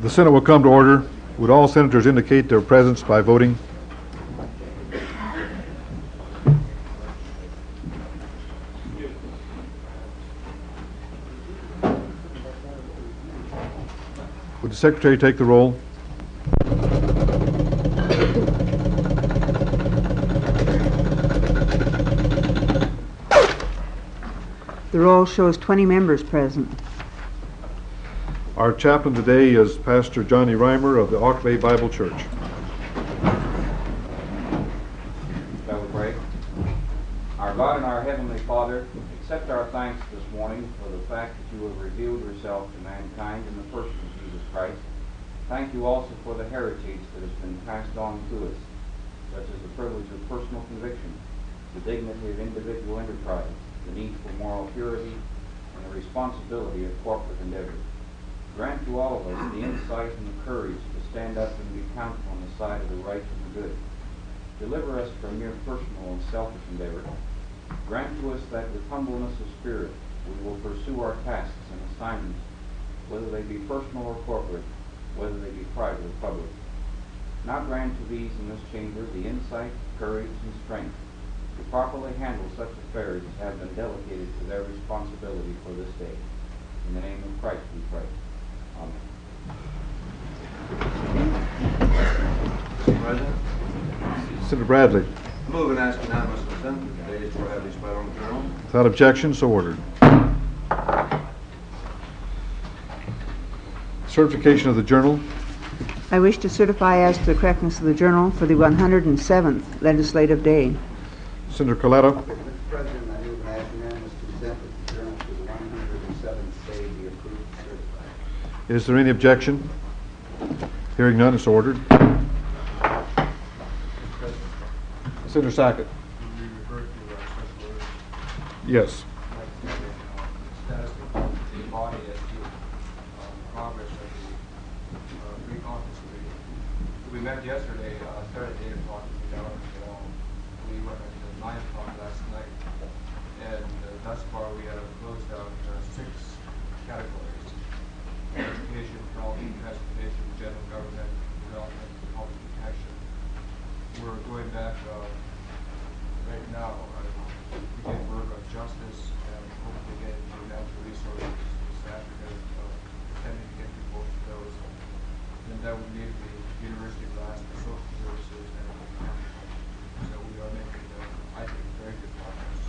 The Senate will come to order. Would all senators indicate their presence by voting? Would the Secretary take the roll? The roll shows 20 members present. Our chaplain today is Pastor Johnny Reimer of the Auk Bay Bible Church. Shall we pray? Our God and our Heavenly Father, accept our thanks this morning for the fact that you have revealed yourself to mankind in the person of Jesus Christ. Thank you also for the heritage that has been passed on to us, such as the privilege of personal conviction, the dignity of individual enterprise, the need for moral purity, and the responsibility of corporate endeavor. Grant to all of us the insight and the courage to stand up and be counted on the side of the right and the good. Deliver us from mere personal and selfish endeavor. Grant to us that with humbleness of spirit we will pursue our tasks and assignments, whether they be personal or corporate, whether they be private or public. Now grant to these in this chamber the insight, courage, and strength to properly handle such affairs as have been delegated to their responsibility for this day. In the name of Christ we pray. President? Senator Bradley. Move and ask unanimous consent that the days for have displayed on the journal. Without objection, so ordered. Certification of the journal. I wish to certify as to the correctness of the journal for the 107th legislative day. Senator Coletta. Mr. President, I move and ask unanimous consent that the journal for the 107th day be approved and certified. Is there any objection? Hearing none, it's ordered. Senator Sackett. Yes. Status of the body as to progress of the pre-conference committee. We met yesterday, started at 8 o'clock in the hour. We went at 9 o'clock last night. And thus far we have closed out 6 categories. Education, health, transportation, general government, development, public protection. We're going back right now. We did work on justice and hopefully get into natural resources. Staff are going to attending to get to both of those. And that would leave the university last for social services and economic. So we are making, I think, very good progress.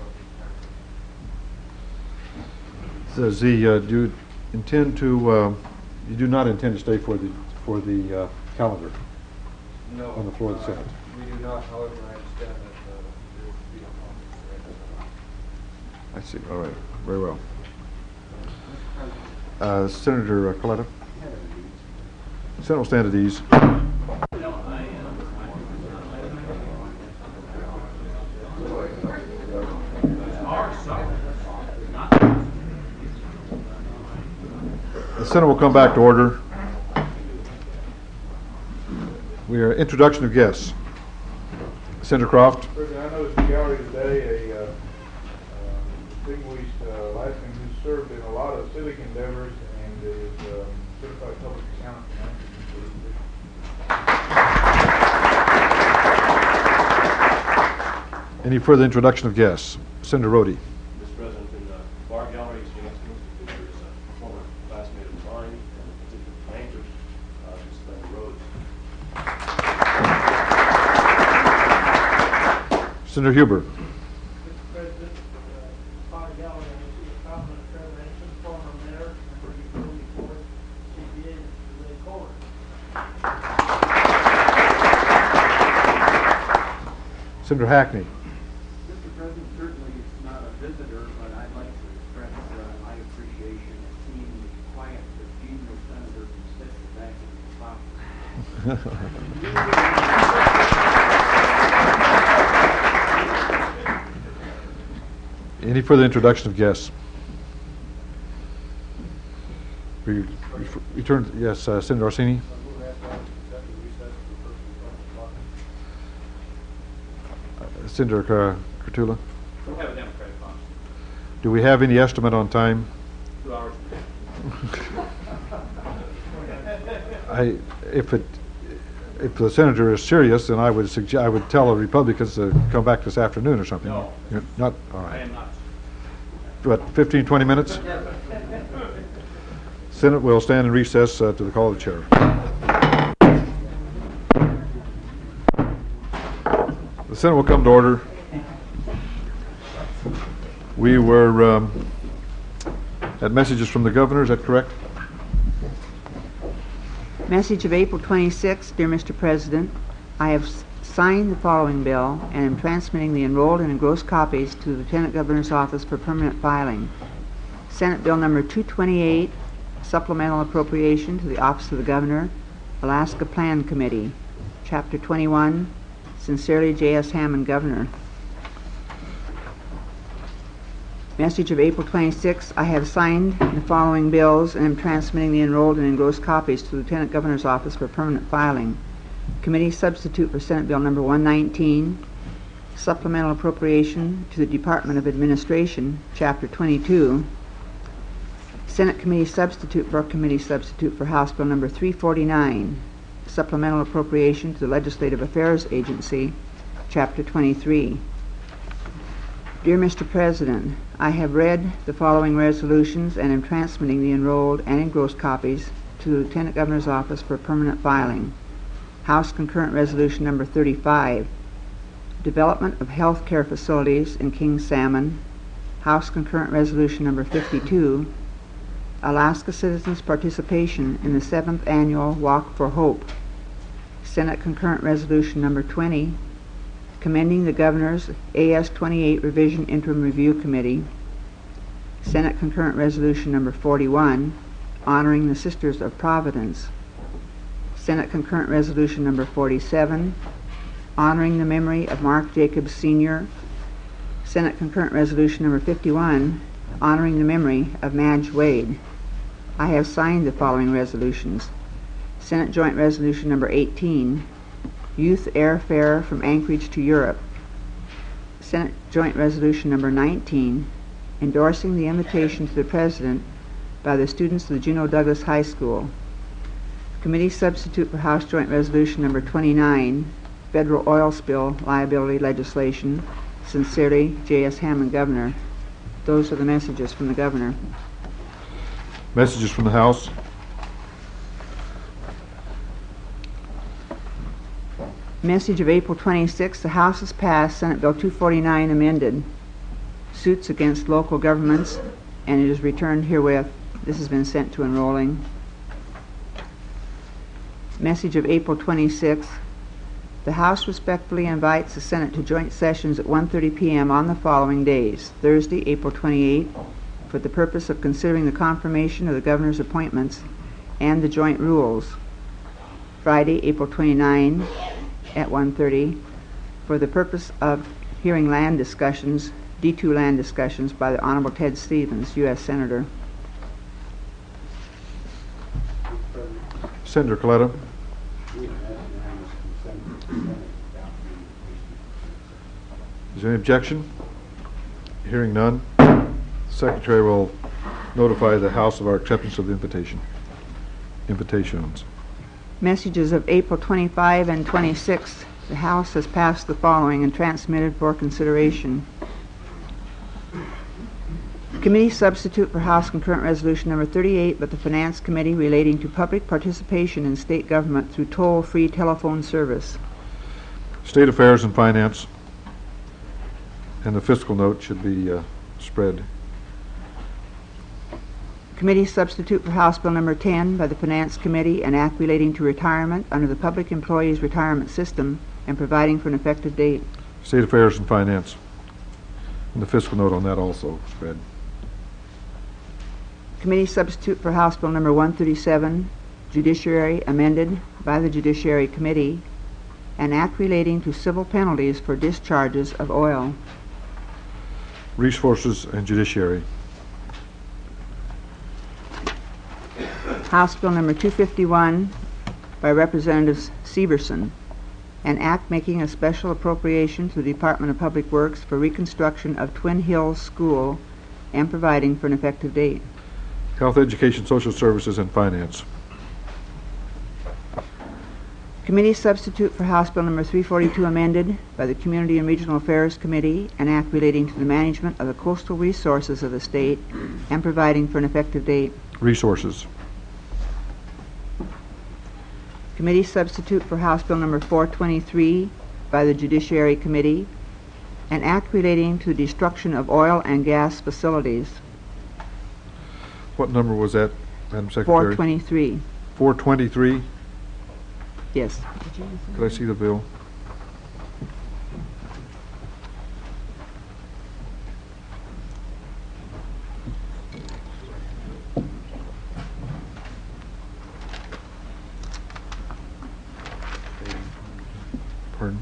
Says do you intend to? You do not intend to stay for the calendar No, on the floor of the Senate. we do not. However, I understand that there will be a conference. I see. All right. Very well. Senator Coletta. Senate will stand at ease. The Senate will come back to order. We are introduction of guests. Senator Croft. President, I noticed in the gallery today a distinguished Alaskan who served in a lot of civic endeavors and is certified public accountant. Any further introduction of guests? Senator Rhodey. Mr. President, in the bar gallery is James Smith, who is a former classmate of mine and a particular planter, Senator Rhodes. Senator Huber. Mr. President, bar gallery, I see a comment of Trevor Anson, former mayor, member of the utility board, CPA, Mr. Ray Kohler. Senator Hackney. Mr. President, certainly it's not a visitor, but I'd like to express my appreciation of seeing the quiet but genial senator who sits back in the Any further introduction of guests? Return. Yes, Senator Orsini. Senator Kurtula. We have a Democratic conference. Do we have any estimate on time? 2 hours. if the senator is serious, then I would tell the Republicans to come back this afternoon or something. No. You're not, all I right. am not. What, 15, 20 minutes? Senate will stand in recess to the call of the chair. The Senate will come to order. We were at messages from the governor, is that correct? Message of April 26, dear Mr. President, I have signed the following bill and am transmitting the enrolled and engrossed copies to the Lieutenant Governor's office for permanent filing. Senate Bill number 228, supplemental appropriation to the Office of the Governor, Alaska Plan Committee, Chapter 21, sincerely J.S. Hammond, Governor. Message of April 26, I have signed the following bills and am transmitting the enrolled and engrossed copies to the Lieutenant Governor's office for permanent filing. Committee substitute for Senate Bill number 119, supplemental appropriation to the Department of Administration, Chapter 22. Senate Committee substitute for House Bill number 349, supplemental appropriation to the Legislative Affairs Agency, Chapter 23. Dear Mr. President, I have read the following resolutions and am transmitting the enrolled and engrossed copies to the Lieutenant Governor's office for permanent filing. House Concurrent Resolution number 35, Development of Health Care Facilities in King Salmon. House Concurrent Resolution number 52, Alaska Citizens' Participation in the 7th Annual Walk for Hope. Senate Concurrent Resolution number 20, Commending the Governor's AS-28 Revision Interim Review Committee. Senate Concurrent Resolution number 41, Honoring the Sisters of Providence. Senate Concurrent Resolution number 47, Honoring the Memory of Mark Jacobs Sr. Senate Concurrent Resolution number 51, Honoring the Memory of Madge Wade. I have signed the following resolutions. Senate Joint Resolution number 18, Youth Airfare from Anchorage to Europe. Senate Joint Resolution number 19, endorsing the invitation to the President by the students of the Juneau Douglas High School. Committee substitute for House Joint Resolution number 29, Federal Oil Spill Liability Legislation. Sincerely, J.S. Hammond, Governor. Those are the messages from the Governor. Messages from the House. Message of April 26, the House has passed Senate Bill 249 amended, suits against local governments, and it is returned herewith. This has been sent to enrolling. Message of April 26, the House respectfully invites the Senate to joint sessions at 1:30 p.m. on the following days: Thursday, April 28, for the purpose of considering the confirmation of the Governor's appointments and the joint rules. Friday, April 29, at 1:30, for the purpose of hearing land discussions, D2 land discussions by the Honorable Ted Stevens, U.S. Senator. Senator Coletta. Is there any objection? Hearing none, the Secretary will notify the House of our acceptance of the invitations. Messages of April 25 and 26. The House has passed the following and transmitted for consideration. Committee substitute for House Concurrent Resolution number 38, but the Finance Committee relating to public participation in state government through toll-free telephone service. State Affairs and Finance, and the fiscal note should be spread. Committee substitute for House Bill number 10 by the Finance Committee, an act relating to retirement under the Public Employees Retirement System and providing for an effective date. State Affairs and Finance, and the fiscal note on that also spread. Committee substitute for House Bill number 137, Judiciary, amended by the Judiciary Committee, an act relating to civil penalties for discharges of oil. Resources and Judiciary. House Bill number 251 by Representatives Severson, an act making a special appropriation to the Department of Public Works for reconstruction of Twin Hills School and providing for an effective date. Health, Education, Social Services, and Finance. Committee substitute for House Bill number 342 amended by the Community and Regional Affairs Committee, an act relating to the management of the coastal resources of the state and providing for an effective date. Resources. Committee substitute for House Bill number 423 by the Judiciary Committee, an act relating to the destruction of oil and gas facilities. What number was that, Madam Secretary? 423. 423. Yes. Could I see the bill? Pardon?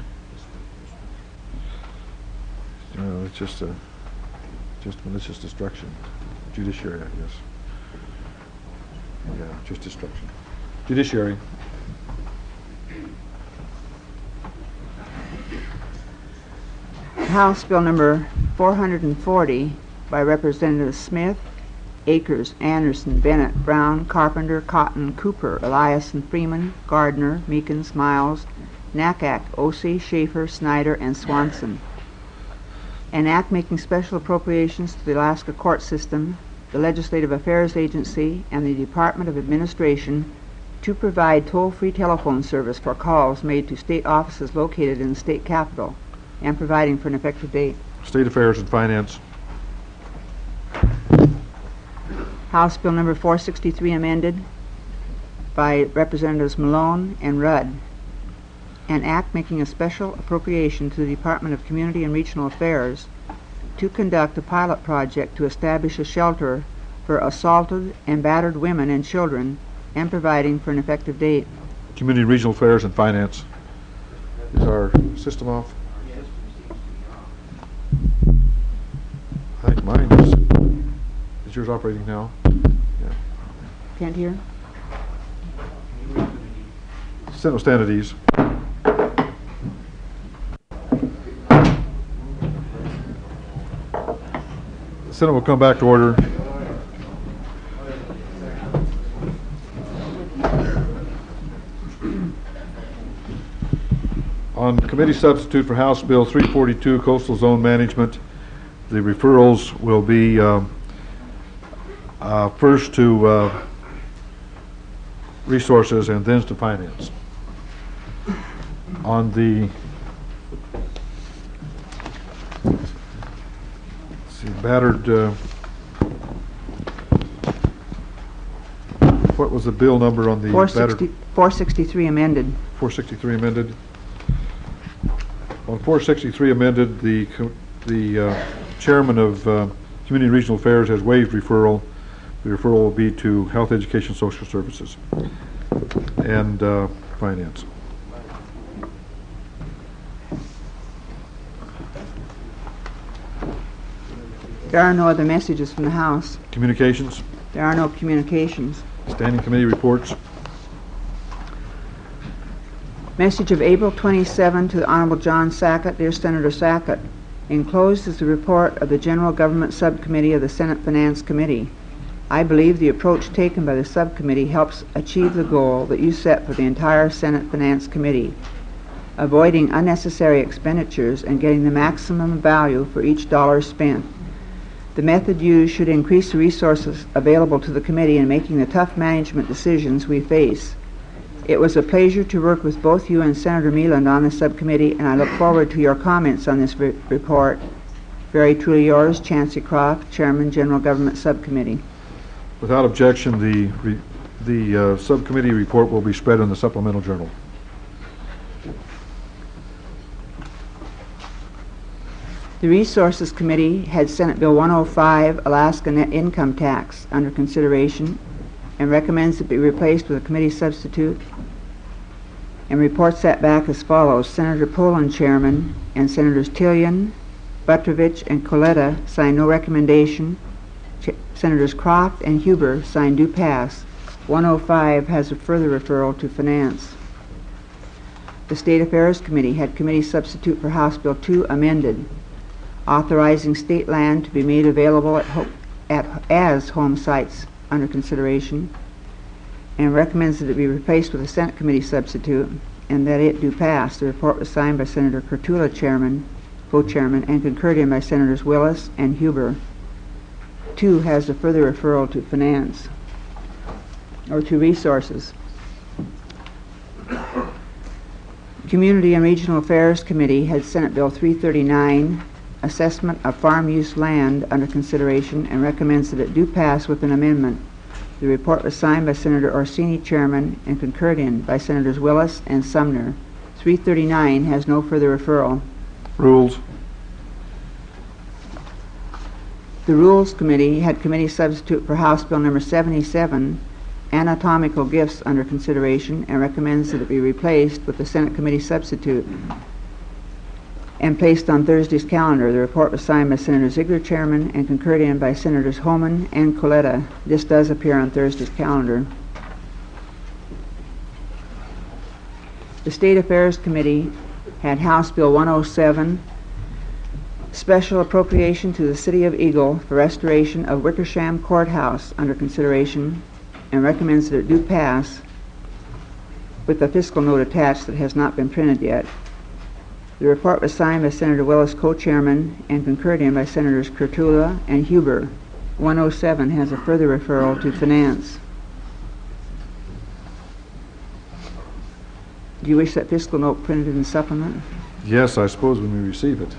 No, it's just malicious destruction. Judiciary, I guess. Yeah, just destruction. Judiciary. House Bill number 440 by Representatives Smith, Akers, Anderson, Bennett, Brown, Carpenter, Cotton, Cooper, Eliason, Freeman, Gardner, Meekins, Miles, Nakack, Ossie, Schaefer, Snyder, and Swanson. An act making special appropriations to the Alaska Court System, the Legislative Affairs Agency, and the Department of Administration to provide toll-free telephone service for calls made to state offices located in the state capital, and providing for an effective date. State Affairs and Finance. House Bill number 463 amended by Representatives Malone and Rudd. An act making a special appropriation to the Department of Community and Regional Affairs to conduct a pilot project to establish a shelter for assaulted and battered women and children and providing for an effective date. Community and Regional Affairs and Finance. Is our system off? I think mine is yours operating now? Yeah. Can't hear? Senate will stand at ease. The Senate will come back to order. On committee substitute for House Bill 342, Coastal Zone Management, the referrals will be first to Resources and then to Finance. On the battered, what was the bill number on the battered? 463 amended. 463 amended. On 463 amended, the chairman of Community and Regional Affairs has waived referral. The referral will be to Health, Education, Social Services, and Finance. There are no other messages from the House. Communications. There are no communications. Standing committee reports. Message of April 27 to the Honorable John Sackett. Dear Senator Sackett, enclosed is the report of the General Government Subcommittee of the Senate Finance Committee. I believe the approach taken by the subcommittee helps achieve the goal that you set for the entire Senate Finance Committee, avoiding unnecessary expenditures and getting the maximum value for each dollar spent. The method used should increase the resources available to the committee in making the tough management decisions we face. It was a pleasure to work with both you and Senator Mealand on the subcommittee, and I look forward to your comments on this report. Very truly yours, Chancey Croft, Chairman, General Government Subcommittee. Without objection, the subcommittee report will be spread in the supplemental journal. The Resources Committee had Senate Bill 105, Alaska Net Income Tax, under consideration and recommends it be replaced with a committee substitute, and reports that back as follows. Senator Poland, Chairman, and Senators Tillian, Butrovich, and Coletta signed no recommendation. Senators Croft and Huber signed do pass. 105 has a further referral to Finance. The State Affairs Committee had committee substitute for House Bill 2 amended, authorizing state land to be made available as home sites under consideration, and recommends that it be replaced with a Senate committee substitute. and that it do pass. The report was signed by Senator Kurtula, co-chairman, and concurred in by Senators Willis and Huber. 2 has a further referral to finance, or to resources. Community and Regional Affairs Committee had Senate Bill 339, Assessment of Farm Use Land, under consideration and recommends that it do pass with an amendment. The report was signed by Senator Orsini, chairman, and concurred in by Senators Willis and Sumner. 339 has no further referral. Rules. The Rules Committee had committee substitute for House Bill number 77, Anatomical Gifts, under consideration and recommends that it be replaced with the Senate committee substitute and placed on Thursday's calendar. The report was signed by Senator Ziegler, chairman, and concurred in by Senators Holman and Coletta. This does appear on Thursday's calendar. The State Affairs Committee had House Bill 107, Special Appropriation to the City of Eagle for restoration of Wickersham Courthouse, under consideration and recommends that it do pass with a fiscal note attached that has not been printed yet. The report was signed by Senator Willis, co-chairman, and concurred in by Senators Kurtula and Huber. 107 has a further referral to finance. Do you wish that fiscal note printed in the supplement? Yes, I suppose when we receive it.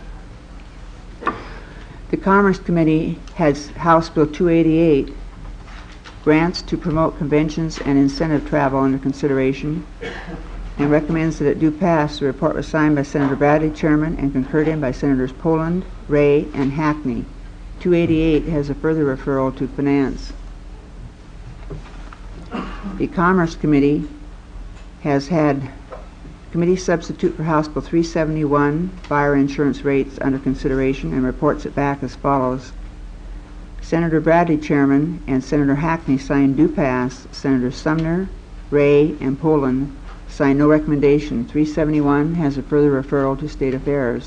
The Commerce Committee has House Bill 288, Grants to Promote Conventions and Incentive Travel, under consideration and recommends that it do pass. The report was signed by Senator Bradley, chairman, and concurred in by Senators Poland, Ray, and Hackney. 288 has a further referral to finance. The Commerce Committee has had committee substitute for House Bill 371, fire insurance rates, under consideration and reports it back as follows. Senator Bradley, chairman, and Senator Hackney signed do pass. Senators Sumner, Ray, and Poland signed no recommendation. 371 has a further referral to State Affairs.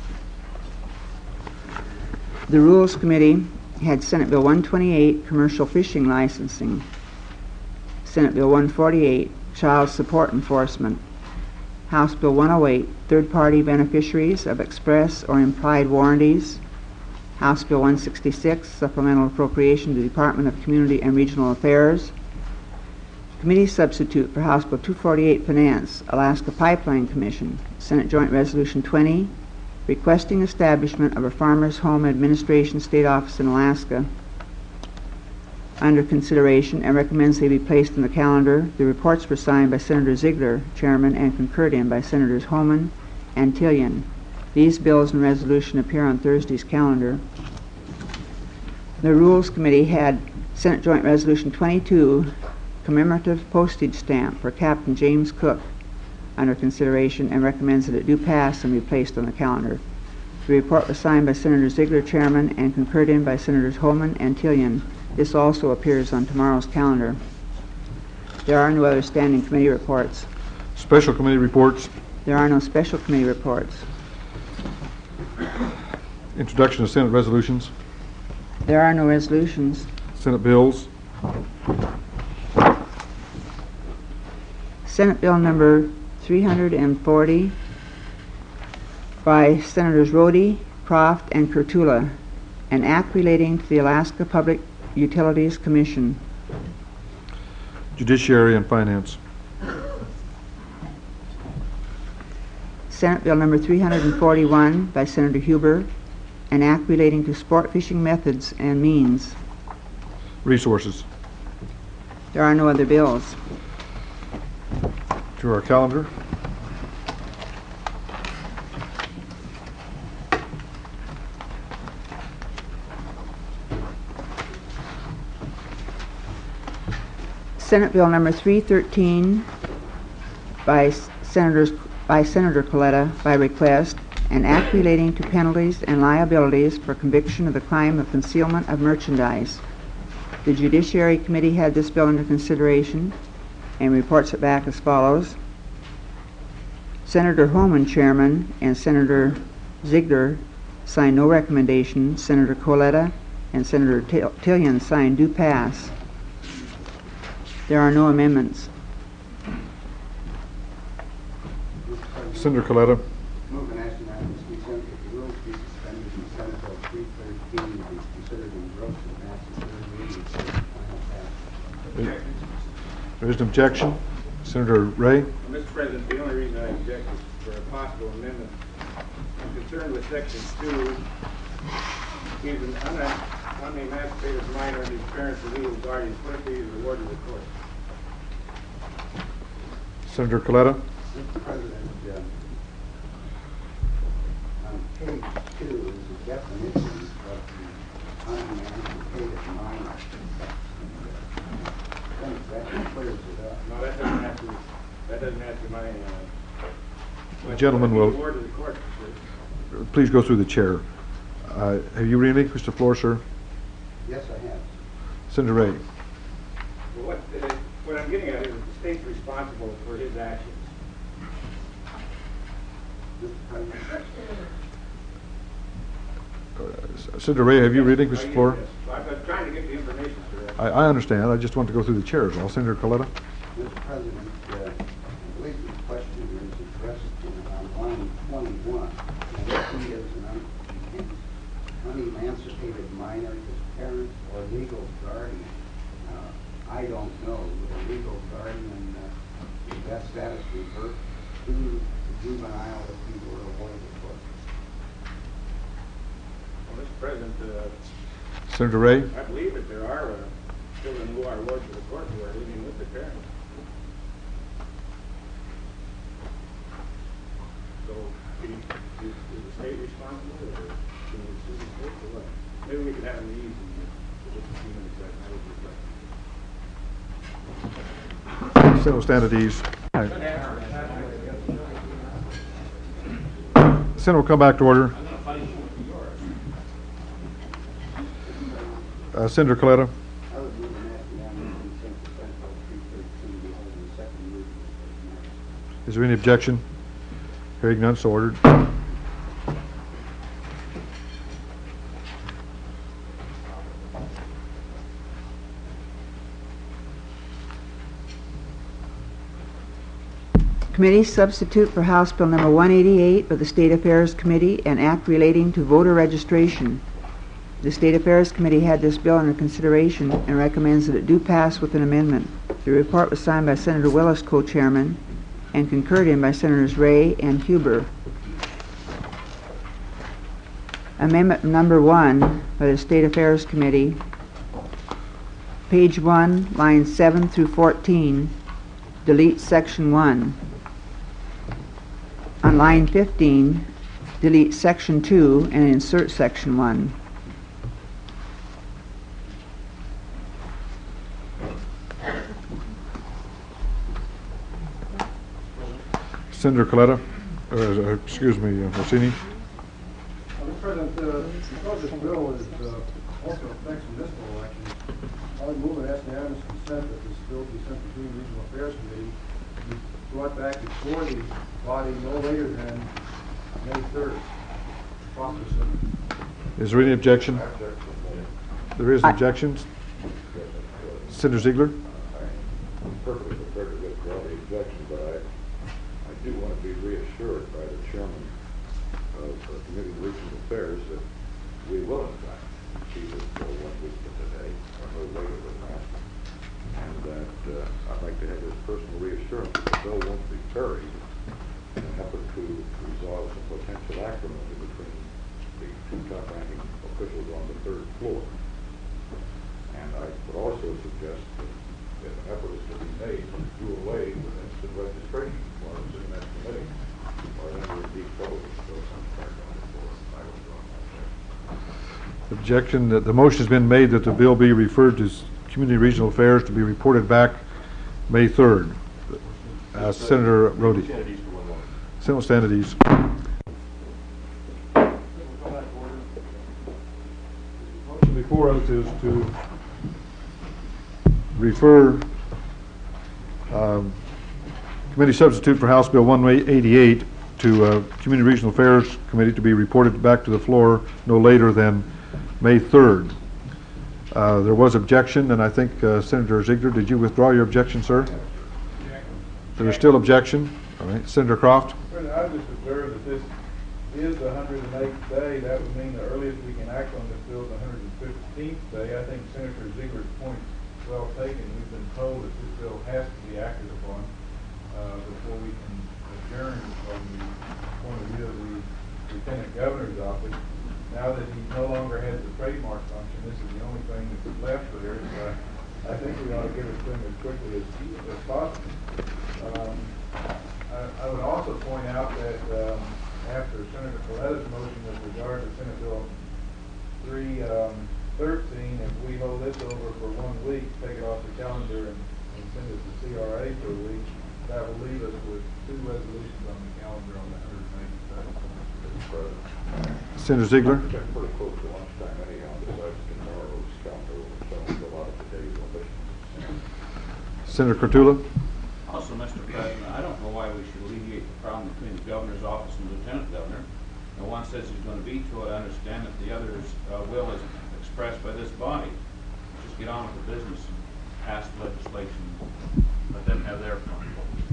The Rules Committee had Senate Bill 128, Commercial Fishing Licensing, Senate Bill 148, Child Support Enforcement, House Bill 108, Third-Party Beneficiaries of Express or Implied Warranties, House Bill 166, Supplemental Appropriation to the Department of Community and Regional Affairs. Committee substitute for House Bill 248, Finance, Alaska Pipeline Commission, Senate Joint Resolution 20, requesting establishment of a Farmers Home Administration State Office in Alaska, under consideration and recommends they be placed on the calendar. The reports were signed by Senator Ziegler, chairman, and concurred in by Senators Holman and Tillian. These bills and resolution appear on Thursday's calendar. The Rules Committee had Senate Joint Resolution 22, commemorative postage stamp for Captain James Cook, under consideration and recommends that it do pass and be placed on the calendar. The report was signed by Senator Ziegler, chairman, and concurred in by Senators Holman and Tillian. This also appears on tomorrow's calendar. There are no other standing committee reports. Special committee reports. There are no special committee reports. Introduction of Senate resolutions. There are no resolutions. Senate bills. Senate Bill number 340 by Senators Rhodey, Croft, and Kurtula, an act relating to the Alaska Public Utilities Commission. Judiciary and Finance. Senate Bill number 341 by Senator Huber, an act relating to sport fishing methods and means. Resources. There are no other bills. To our calendar. Senate Bill number 313 by Senator Coletta by request, an act relating to penalties and liabilities for conviction of the crime of concealment of merchandise. The Judiciary Committee had this bill under consideration and reports it back as follows. Senator Holman, chairman, and Senator Ziegler signed no recommendation. Senator Coletta and Senator Tillian signed do pass. There are no amendments. Senator Coletta. Move an action item to consent that the rules be suspended and Senate Bill 313 be considered engrossed and passed in third reading for final passage. There is an objection. Senator Ray. Mr. President, the only reason I object is for a possible amendment. I'm concerned with section 2. He's an unemancipated minor and his parents are legal guardians. What if he is a ward of the court? Senator Coletta. Mr. President, on page 2 is a definition of the unemancipated minor. I think that clears it up. No, that doesn't answer my, The gentleman will- Ward of the court, sir. Please go through the chair. Have you relinquished the floor, sir? Yes, I have. Senator Ray. Well, what I'm getting at is the state's responsible for his actions. Mr. President, Senator Ray, have you relinquished the floor? I'm trying to get the information, sir. I understand. I just want to go through the chair as well. Senator Coletta. Mr. President, I believe the question is addressed on line 21. And if he is an unemancipated minor, his parents or legal guardian. I don't know. With a legal guardian, does that status revert to the juvenile if he were a ward of the court? Well, Mr. President, Senator Ray. I believe that there are children who are wards of the court who are living with their parents. So, is the state responsible, or can we sue the state, or what? Maybe we could have an easy, for just a few minutes, I would just like. Senator, stand at ease. Senator will come back to order. Senator Coletta. I would move an action item to consent to Senate Bill 313 be held in the second reading of this matter. Is there any objection? Hearing none, so ordered. Committee substitute for House Bill number 188 of the State Affairs Committee, an act relating to voter registration. The State Affairs Committee had this bill under consideration and recommends that it do pass with an amendment. The report was signed by Senator Willis, co-chairman, and concurred in by Senators Ray and Huber. Amendment number 1 by the State Affairs Committee, page 1, lines 7 through 14, delete section 1. On line 15, delete section 2 and insert section 1. Senator Coletta. Excuse me, Rossini. Mr. President, because this bill is also affects municipal elections, I would move an action unanimous consent that this bill be sent to the Regional Affairs Committee, be brought back before the body no later than May 3rd. Is there any objection? There is objections. Senator Ziegler. I'm perfectly prepared to withdraw the objection, but I do want to be reassured by the chairman of the Committee on Regional Affairs that we will, in fact, achieve this bill 1 week from today, or no later than that, and that I'd like to have his personal reassurance that the bill won't be carried in an effort to resolve some potential acrimony between the two top-ranking officials on the third floor. And I would also suggest that if an effort is to be made to do away with instant registration forms in that committee, or then we're in deep trouble with those on the floor. I will draw my objection. Objection. The motion has been made that the bill be referred to Community Regional Affairs to be reported back May 3rd. Senator Rhodey. Senator, stand at ease. Motion before us is to refer committee substitute for House Bill 188 to Community Regional Affairs Committee to be reported back to the floor no later than May 3rd. There was objection, and I think Senator Ziegler, did you withdraw your objection, sir? There is still objection. All right, Senator Croft? President, I just observed that this is the 108th day. That would mean the earliest we can act on this bill is the 115th day. I think Senator Ziegler's point is well taken. We've been told that this bill has to be acted upon before we can adjourn from the point of view of the Lieutenant Governor's office. Now that he no longer has the trademark function, this is the only thing that's left there. I think we ought to give it to him as quickly as possible. I would also point out that after Senator Coletta's motion with regard to Senate Bill 313, if we hold this over for 1 week, take it off the calendar and send it to CRA for a week, that will leave us with 2 resolutions on the calendar on the 108th day. Senator Ziegler? Getting pretty close to lunchtime anyhow, besides tomorrow's calendar, so a lot of today's elections. Senator Cortula? Also, Mr. President, I don't know why we should alleviate the problem between the governor's office and the lieutenant governor. No one says he's going to veto it. I understand that the other's will is expressed by this body. Just get on with the business and pass the legislation. Let them have their fun.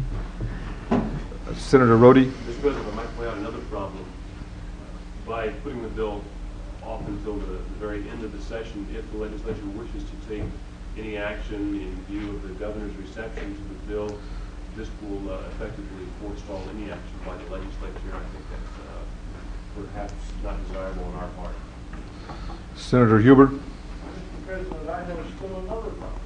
Senator Rhodey? Mr. President, I might point out another problem. By putting the bill off until the very end of the session, if the legislature wishes to take any action in view of the governor's reception to the bill, this will effectively forestall any action by the legislature. I think that's perhaps not desirable on our part. Senator Huber? Mr. President, I have still another problem.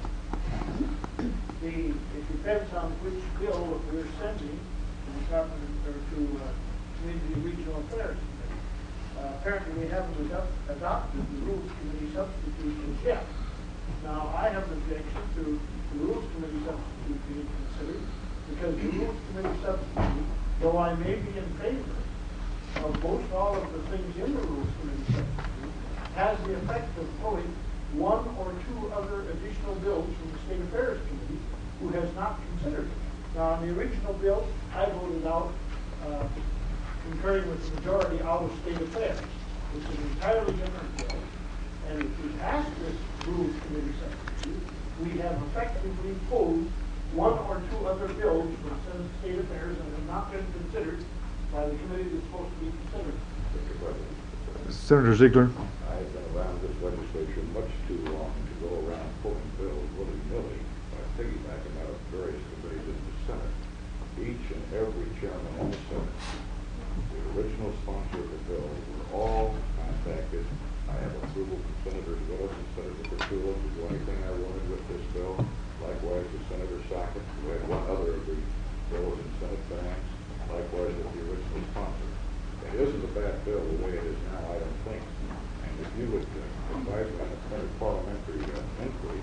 It depends on which bill we're sending to the Department or to Community and Regional Affairs Committee. Apparently, we haven't adopted the Rules Committee substitute yet. Now, I have an objection to the Rules Committee substitute being considered because the Rules Committee substitute, though I may be in favor of most all of the things in the Rules Committee substitute, has the effect of pulling 1 or 2 other additional bills from the State Affairs Committee who has not considered it. Now, on the original bill, I voted out, concurring with the majority, out of State Affairs. It's an entirely different bill. And if we pass this Rules Committee substitute, we have effectively pulled 1 or 2 other bills from State Affairs that have not been considered by the committee that's supposed to be considered. Mr. President, Senator Ziegler? I've been around this legislature much too long to go around pulling bills willy-nilly by piggybacking out of various committees in the Senate. Each and every chairman in the Senate, the original sponsor of the bill, were all contacted. I have approval from Senator Willis and Senator Cortula to do anything I wanted with this bill. Likewise with Senator Sackett, who had 1 other of the bills in Senate Finance. Likewise with the original sponsor. It isn't a bad bill the way it is now, I don't think. And if you would advise me on a kind of parliamentary inquiry,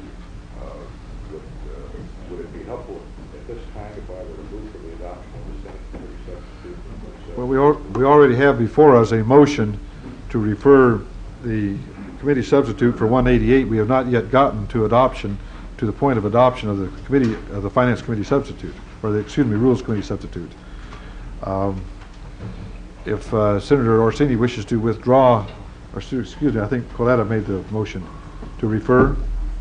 would it be helpful at this time if I were to move for the adoption of the Senate Committee substitute? Well, we already have before us a motion to refer the committee substitute for 188. We have not yet gotten to adoption, to the point of adoption of the committee, of the Finance Committee substitute, or the, Rules Committee substitute. If Senator Orsini wishes to withdraw, or excuse me, I think Coletta made the motion to refer.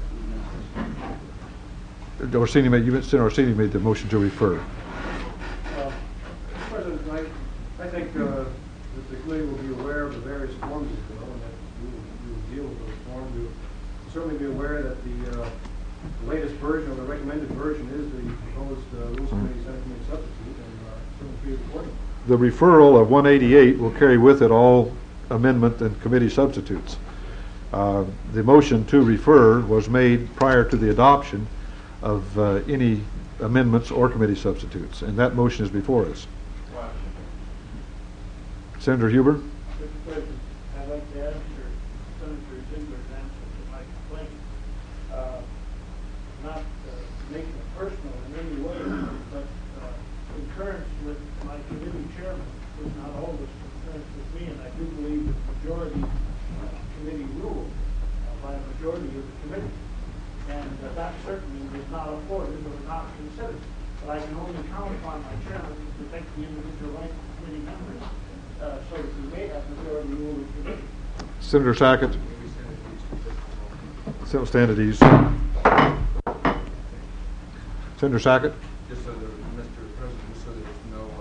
Senator Orsini made the motion to refer. Mr. President, I think that the committee will be aware of the various forms of the bill, and that we will deal with those forms. We will certainly be aware that the latest version, or the recommended version, is the proposed Rules Committee, Senate Committee substitute, and certainly be according. The referral of 188 will carry with it all amendment and committee substitutes. The motion to refer was made prior to the adoption of any amendments or committee substitutes, and that motion is before us. Senator Huber? Mr. President, I'd like to answer Senator Ziegler's answer to my complaint. Not making it personal in any way, but concurrence with my committee chairman is not always concurrence with me, and I do believe that majority committee rule by a majority of the committee. And that certainly was not afforded or not considered. But I can only count upon my chairman to protect the individual rights of committee members, so that we may have majority rule of the committee. Senator Sackett? Stand at ease. Senator Sackett? Just so that, Mr. President, just so that there's no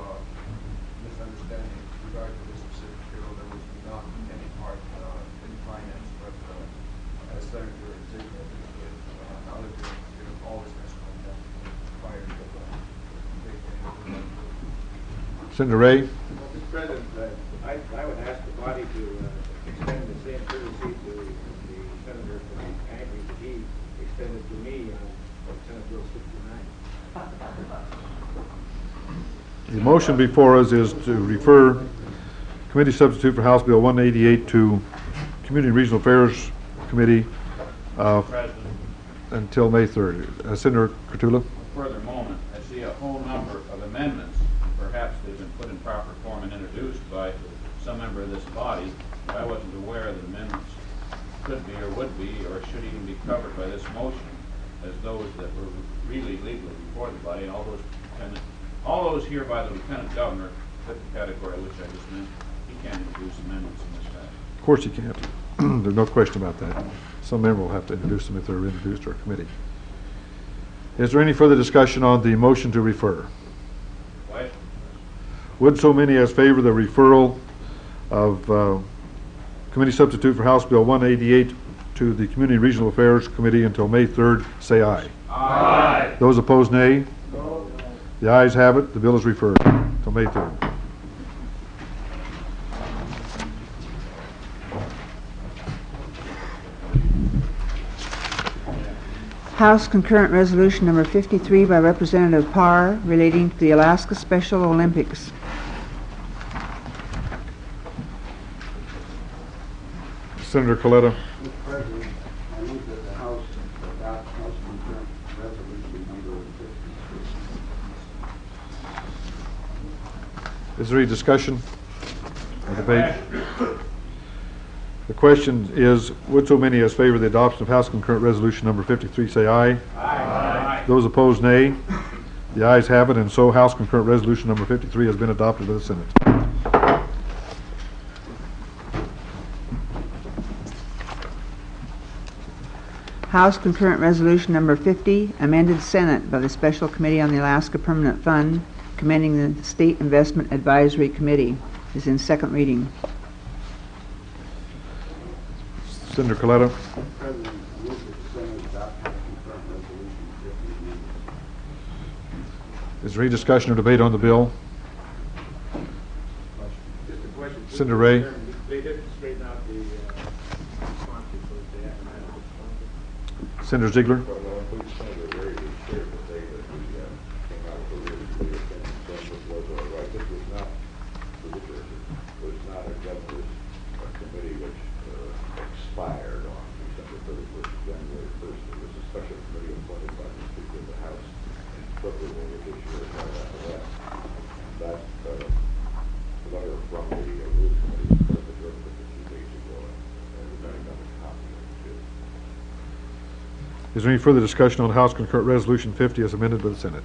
Senator Ray? Mr. President, I would ask the body to extend the same courtesy to the senator from Hackney that he extended to me on Senate Bill 69. The motion before us is to refer committee substitute for House Bill 188 to Community and Regional Affairs Committee until May 3rd. Senator Kurtula? Further moment, I see a whole number of amendments. Perhaps they've been put in proper form and introduced by some member of this body, but I wasn't aware that amendments could be or would be or should even be covered by this motion as those that were really legally before the body. And all those here by the Lieutenant Governor fit the category which I just mentioned. He can't introduce amendments in this fashion. Of course you can't. There's no question about that. Some member will have to introduce them if they're introduced to our committee. Is there any further discussion on the motion to refer? Question. Would so many as favor the referral of committee substitute for House Bill 188 to the Community and Regional Affairs Committee until May 3rd, say aye. Aye. Those opposed, nay. No. The ayes have it. The bill is referred until May 3rd. House Concurrent Resolution Number 53 by Representative Parr relating to the Alaska Special Olympics. Senator Coletta. Mr. President, I move that the House adopt House Concurrent Resolution number 53. Is there any discussion or debate? The question is, would so many as favor the adoption of House Concurrent Resolution number 53 say aye? Aye. Those opposed, nay. The ayes have it, and so House Concurrent Resolution number 53 has been adopted by the Senate. House Concurrent Resolution Number 50, amended Senate by the Special Committee on the Alaska Permanent Fund, commending the State Investment Advisory Committee, is in second reading. Senator Coletta. Mr. President, I move that the Senate adopt House Concurrent Resolution 50. Is there any discussion or debate on the bill? Just a question. Senator Ray. They didn't straighten out the sponsors, so they haven't had a sponsor. Senator Ziegler. Well, please, Senator Ray was here to say that we came out with a really clear opinion, saying this was all right. This was not, it was not a governor's committee which expired on December 31st, January 1st. It was a special committee appointed by the Speaker of the House in February of this year, right after that. And that letter from the Rules Committee was put in the Journal a few days ago, and everybody got a copy of it too. Is there any further discussion on House Concurrent Resolution 50 as amended by the Senate?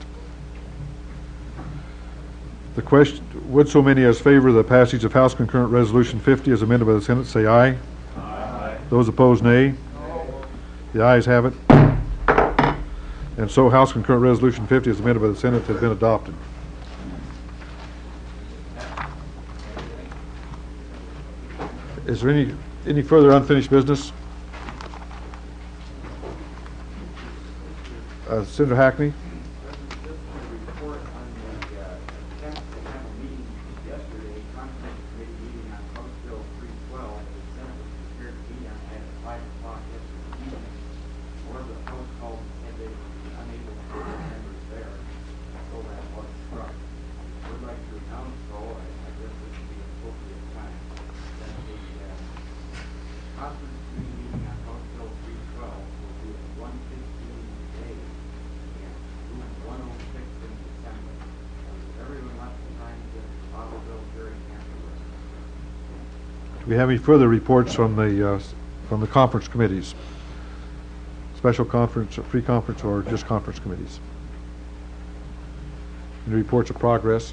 The question, would so many as favor the passage of House Concurrent Resolution 50 as amended by the Senate say aye? Aye. Those opposed, nay. The ayes have it. And so House Concurrent Resolution 50 as amended by the Senate has been adopted. Is there any further unfinished business? Senator Hackney? Report on the attempt meeting yesterday, conference committee meeting on House Bill 312. The Senate was prepared to meet on that at 5 o'clock yesterday evening. However, the House called and they were unable to get their members there, so that was struck. I would like to announce, though, I guess this would be appropriate time, that the conference committee meeting on House Bill 312 will be at 1:15 today. 106 in December. Everyone left the time to get the Bible bill hearing afterwards. Do we have any further reports from the conference committees? Special conference, pre-conference, or just conference committees? Any reports of progress?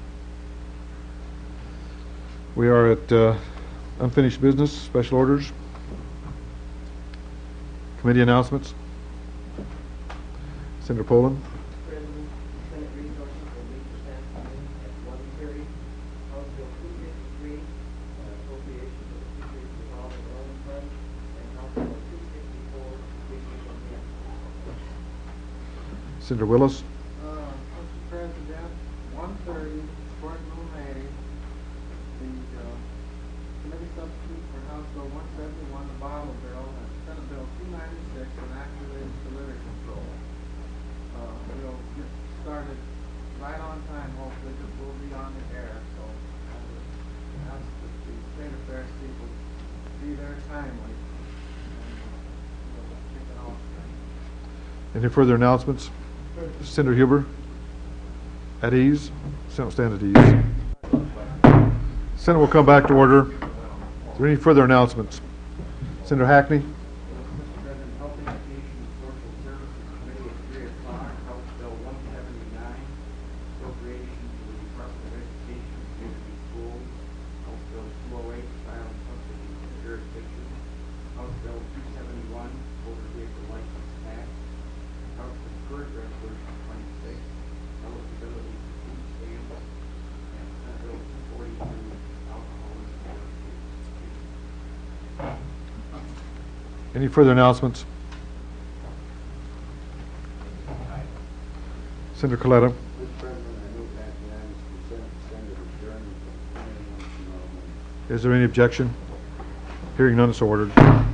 We are at unfinished business, special orders, committee announcements. Senator Poland. President, Senate Resources will meet this afternoon at 1:30. House Bill 253, appropriation for the Teachers Revolving Loan Fund, and House Bill 264, regional grant. Senator Willis. Mr. President, 1:30, courtroom Bill 171, the bottle bill, and Senate Bill 296, an act related to litter control. We'll get started right on time, hopefully, because we'll be on the air, so I would ask that the state affairs people be there timely, and we'll kick it off then. Any further announcements? Senator Huber? At ease? Senate will stand at ease. Senate will come back to order. Is there any further announcements? Senator Hackney? Mr. President, Health, Education, and Social Services Committee at 3 o'clock, House Bill 179, appropriation to the Department of Education, community schools. House Bill 208, child subsidy jurisdiction. House Bill 271, motor vehicle license tax. House concurrent resolution 26, eligibility for food stamps. And Senate Bill 242, alcohol and tobacco. Any further announcements? Senator Coletta? Mr. President, I move that unanimous consent to send it adjourned until 20 tomorrow morning. Is there any objection? Hearing none, so ordered.